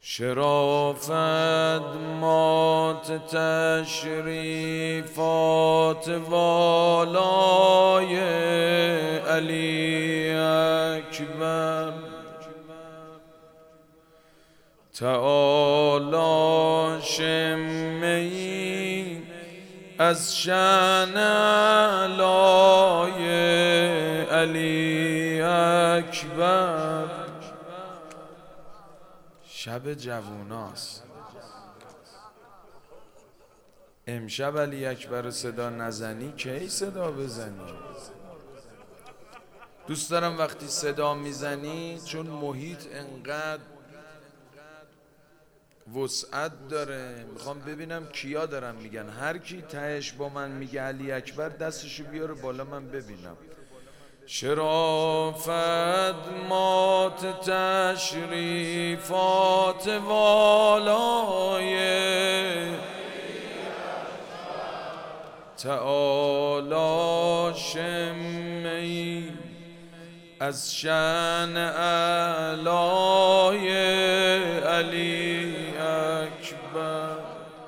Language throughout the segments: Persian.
شرافت مات تشریفات والای علی اکبر، تعالی شمه‌ای از شأن علای علی اکبر. شب جووناست. امشب علی اکبر صدا نزنی کی صدا بزنی؟ دوست دارم وقتی صدا میزنی، چون محیط انقدر وسعت داره، میخوام ببینم کیا دارن میگن. هر کی تهش با من میگه علی اکبر دستشو بیاره بالا من ببینم. شرافت مات تشریفات والای تعالی شمه‌ای از شأن علای علی اکبر.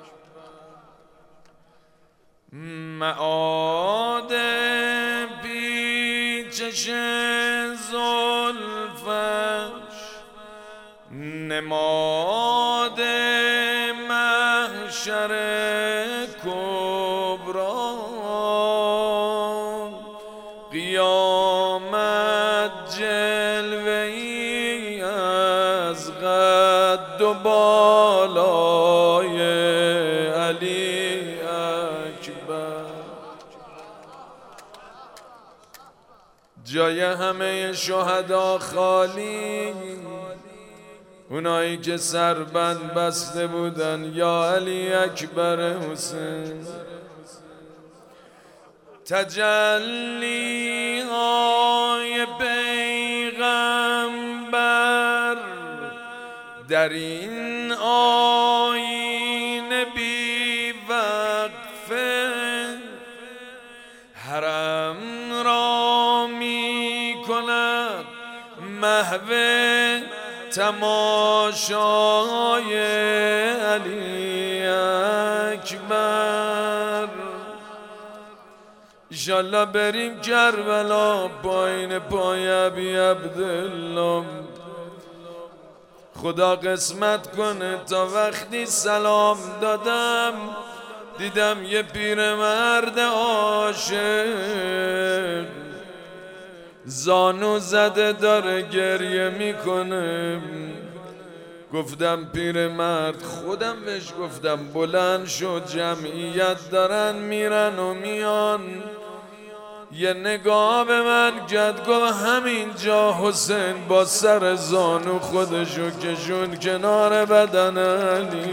معاد پیچش زلفش، نماد محشر کبری، قیامت جلوه‌ای از قد و بالای علی اکبر. جای همه شهدا خالی، اونایی که سربند بسته بودن یا علی اکبر حسین. تجلی های پیغمبر در این آیین بی وقفه، حرم را می کند محو تماشای علی اکبر. ایشالله بریم کربلا پایین پای ابی عبدالله. خدا قسمت کنه تا وقتی سلام دادم دیدم یه پیرمرد عاشق زانو زده داره گریه میکنه. گفتم پیرمرد، خودم بهش گفتم بلند شد، جمعیت دارن میرن و میان. یه نگاه به من کرد، گفت همینجا حسین با سر زانو خودشو کشون کنار بدن علی.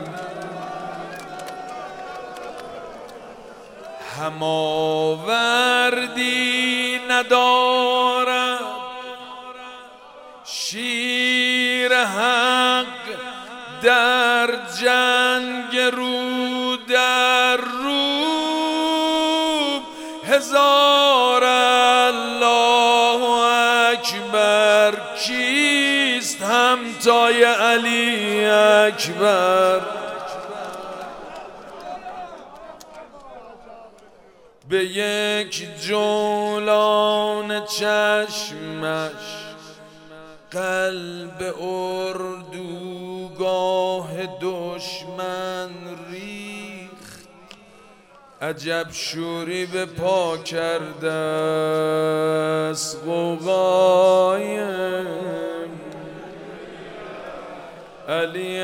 هماوردی ندارد شیر حق در جنگ رو در رو. هزار الله اکبر، کیست همتای علی اکبر؟ به یک جولان چشمش قلب اردوگاه دشمن ریخت. عجب شوری به پا کرده است غوغای علی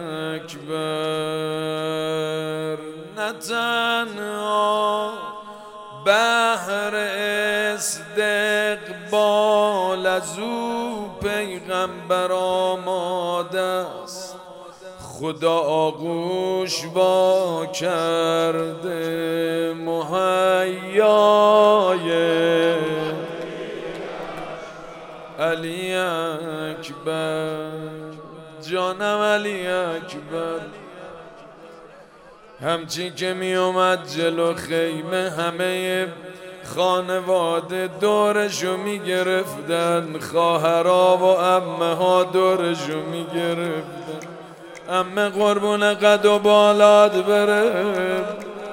اکبر. نه تنها بهر استقبال از او پیغمبر آماده است، خدا آغوش با کرده مهیای علی اکبر. جانم علی اکبر. همچین که می اومد جلو خیمه همه خانواده دورشو میگرفتن، خواهرها و عمه ها دورشو میگرفتن. عمه قربون قد و بالات بره.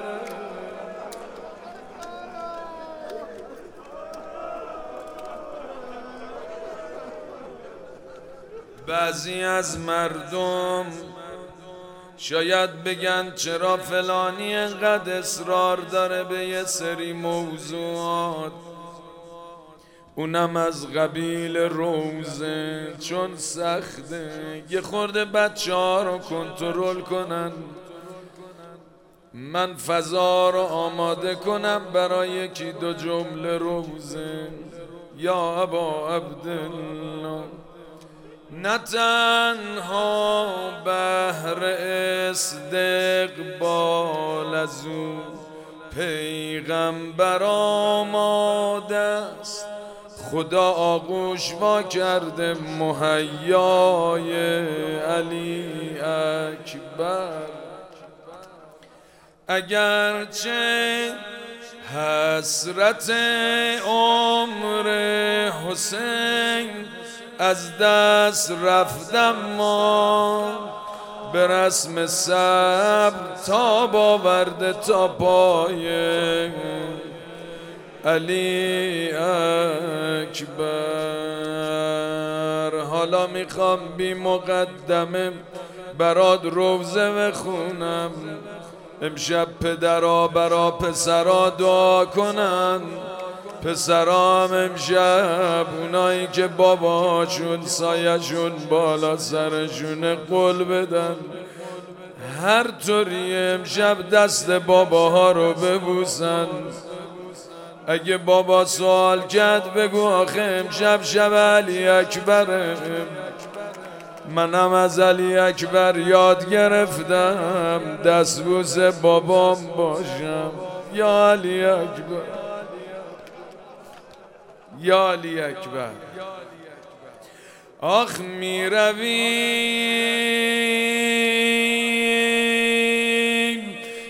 بعضی از مردم شاید بگن چرا فلانی انقدر اصرار داره به یه سری موضوعات، اونم از قبیل روزه، چون سخته یه خورده بچه ها رو کنترل کنن. من فضا رو آماده کنم برای یکی دو جمله روزه. یا ابا عبدالله، نه تنها بهر استقبال از او پیغمبر آماده است، خدا آغوش وا کرده مهیای علی اکبر. اگرچه حسرت عمر حسین از دست رفتم، ما به رسم صبر تاب آورده تا پای علی اکبر. حالا میخوام بی مقدمه برات روزه بخونم، امشب پدرها برا پسرها دعا کنن. پسرام امشب اونایی که باباشون سایشون بالا سرشون قول بدن، هر طوری امشب دست باباها رو ببوسن. اگه بابا سوال کرد بگو آخه امشب شب علی اکبره، منم از علی اکبر یاد گرفتم دستبوس بابام باشم. یا علی اکبر، یا علی اکبر. آخ میرویم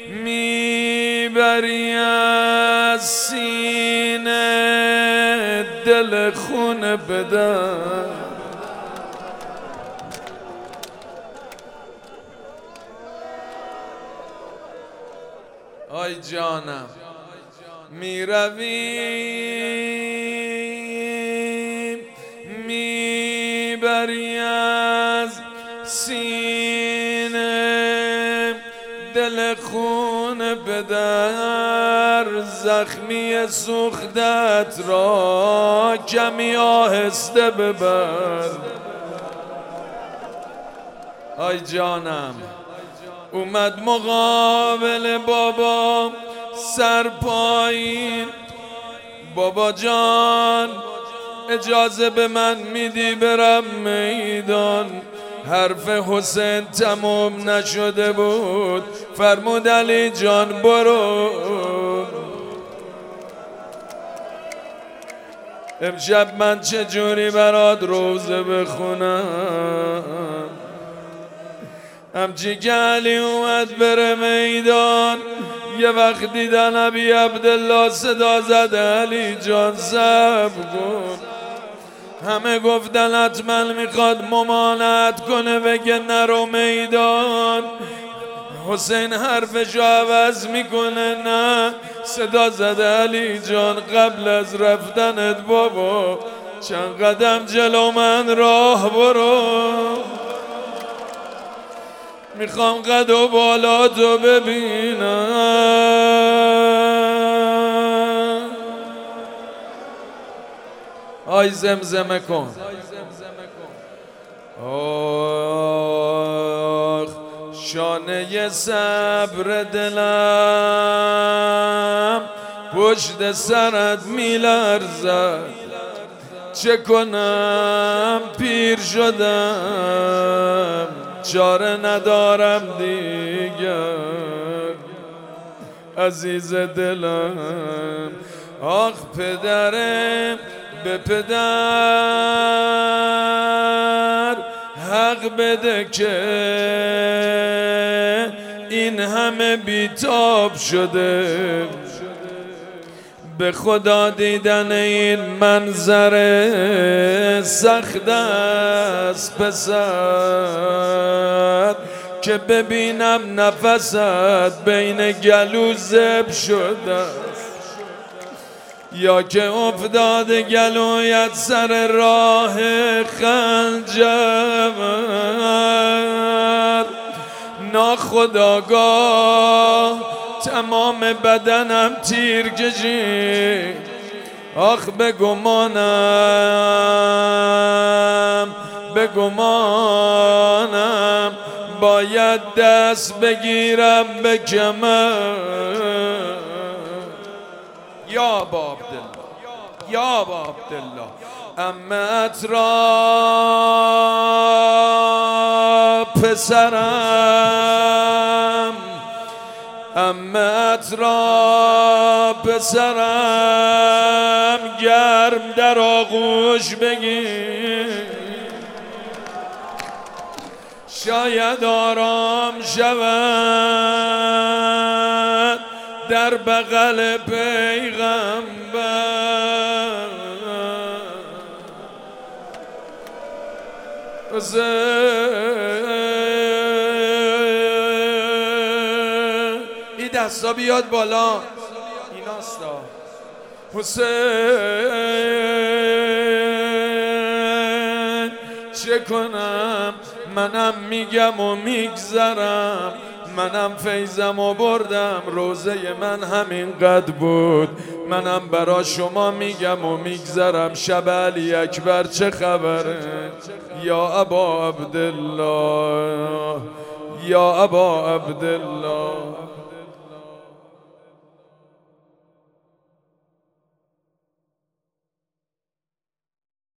میبری از سینه دل خون بدن، آی جانم. میرویم میبری از سینه دل خون بدر، زخمی سوختت را کمی آهسته ببر. آی جانم. اومد مقابل بابا سر پایین، بابا جان اجازه به من میدی برم میدان؟ حرف حسین تموم نشده بود، فرمود علی جان برو. امشب من چجوری برات روزه بخونم؟ همچی که علی اومد بره میدان، یه وقت دیدن ابی عبدالله صدا زده علی جان صبر کن. همه گفتن حتما میخواد ممانعت کنه بگه نرو میدان. حسین حرفشو عوض میکنه، نه صدا زده علی جان قبل از رفتنت بابا چند قدم جلو من راه برو، میخوام قد و بالاتو ببینم. آی زمزمه کن. آخ شانه صبر دلم پشت سرت میلرزد، چه کنم پیر شدم چاره ندارم دیگر عزیز دلم. آخ پدرم به پدر حق بده که این همه بیتاب شده، به خدا دیدن این منظر سخت است پسر، که ببینم نفست بین گلو زب شده، یا که افتاده گلویت سر راه خنجر. ناخودآگاه تمام بدنم تیر کشید، آخ بگمانم باید دست بگیرم به کمر. یا با عبدالله، یا با عبدالله، عمت را پسرم، عمت را پسرم، گرم در آغوش بگیر، شاید آرام شود در بغل پیغمبر. این دستا بیاد بالا، ایناستا. حسین چه کنم؟ منم میگم و میگذرم، منم فیضم و بردم، روزه من همین قد بود، منم برا شما میگم و میگذرم. شب علی اکبر چه خبره؟ یا ابا عبدالله، یا ابا عبدالله.